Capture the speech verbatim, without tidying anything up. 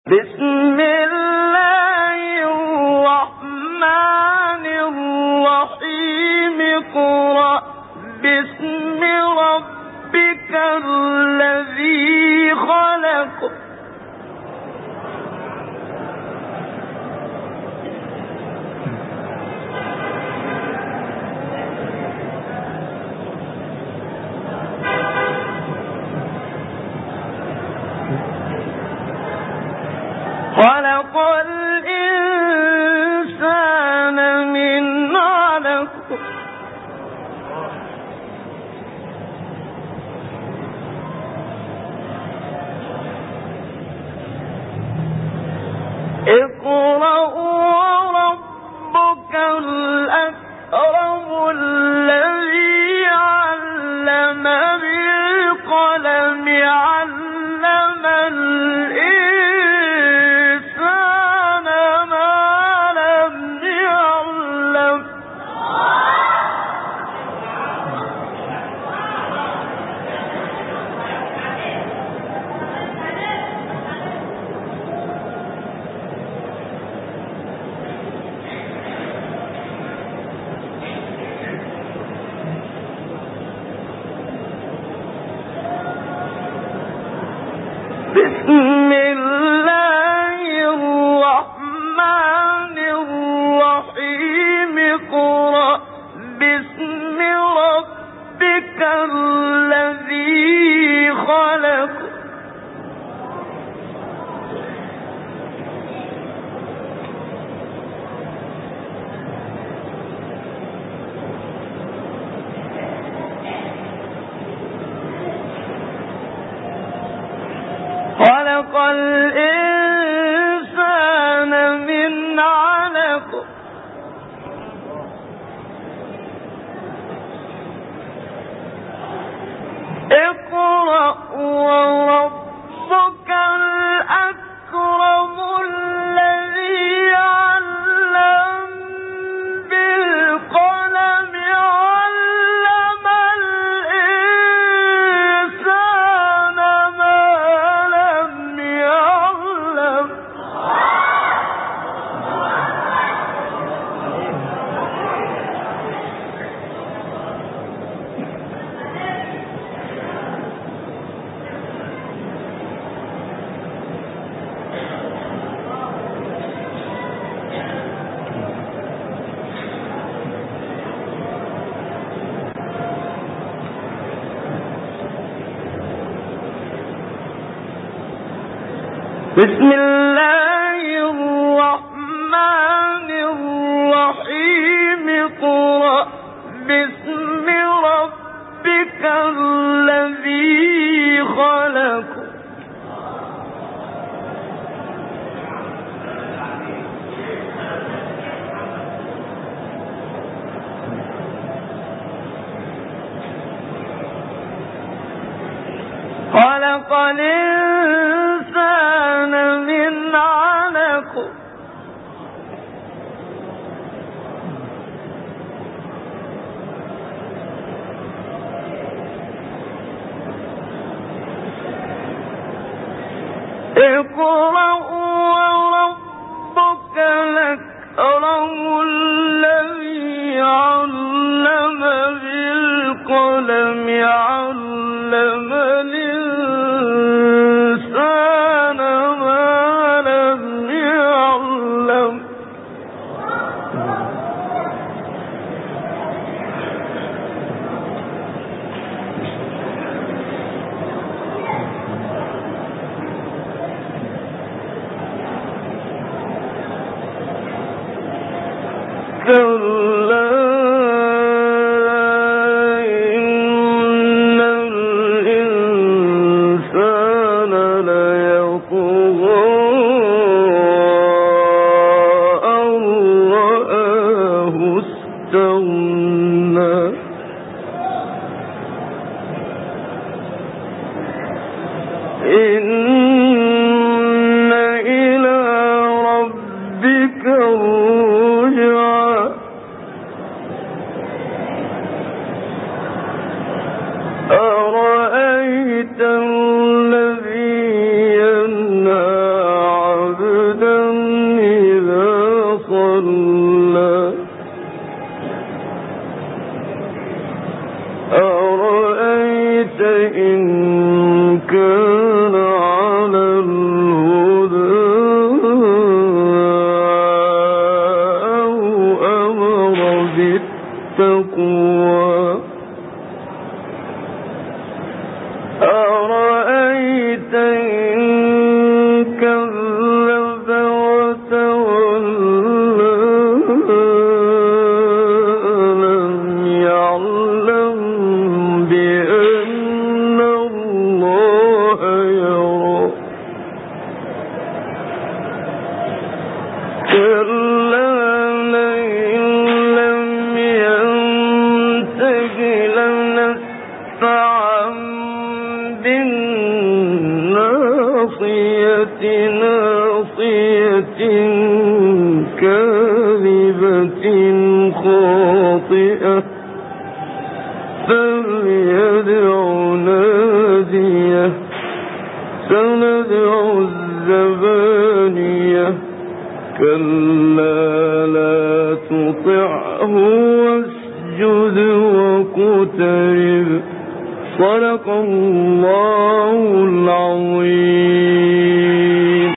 بسم الله الرحمن الرحيم اقرأ باسم ربك الذي خلق خلق الإنسان من علق اقرأ وربك الأكرم الذي علم بالقلم علم الإنسان ما لم يعلم بسم الله الرحمن الرحيم اقرأ باسم ربك الذي خلق خلق الإنسان من علق اقرأ وربك الأكرم الذي علم بالقلم علم الإنسان ما لم يعلم بسم الله الرحمن الرحيم اقرأ باسم ربك الذي خلق خلق الإنسان من علق اقرأ وربك الأكرم الذي علم بالقلم علم الإنسان ما لم يعلم كلا إن الإنسان ليطغى أن رآه استغنى إن إلى ربك الرجعى أرأيت الذي ينهى كلا لئن لم ينته لنسفعا بالناصية ناصية كاذبة خاطئة فليدع ناديه سندع الزبانية كلا لا تطعه واسجد واقترب صدق الله العظيم.